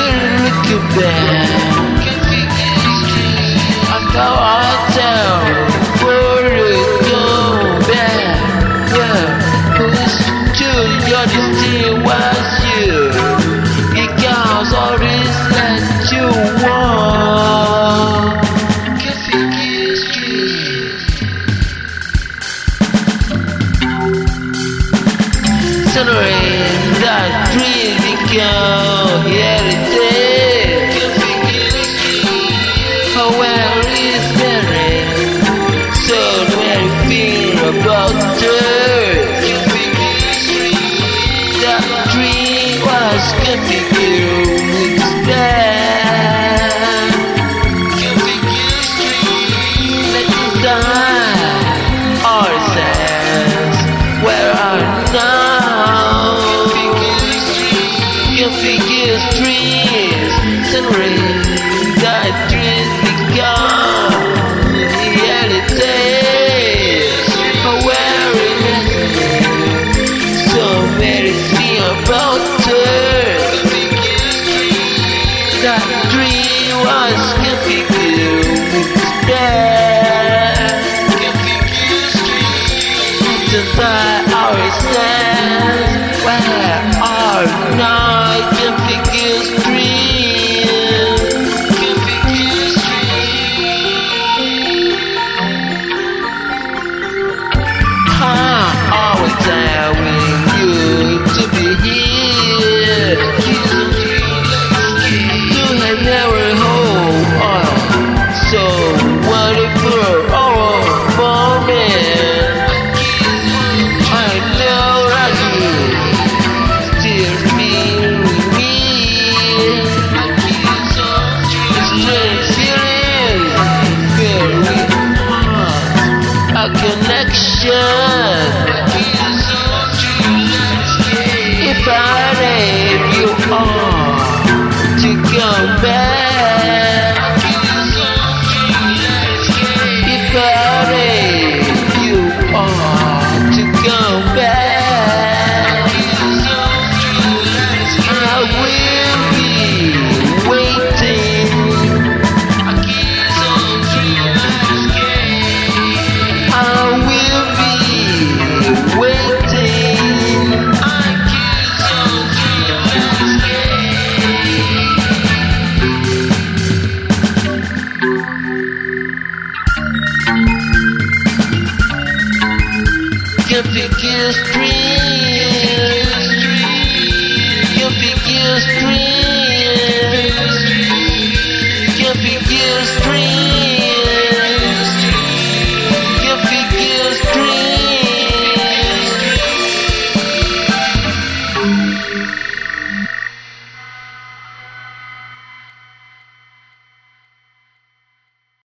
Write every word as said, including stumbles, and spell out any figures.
really looking back. I thought I'd tell for it go back. Yeah, cause you, your destiny was you. Because all this that you want. Coffee Street. Celebrate that dream because here it is. Where is there so many things about her? That dream was configured with that. Let's design ourselves where are now. Configure streams, celebrate that dreams become reality. Where it is so many things about her. That dream was configured with that. Design ourselves where are now. Configure streams. Configure streams. I'm always telling you to be here. To have never hope on so wonderful our moment. I know that you still feel with me. It's strange feeling, feel with heart, a connection. If I leave you on to come back, if I leave you on to come back, I will be waiting. I will be waiting. Configure streams. Configure streams. Configure streams.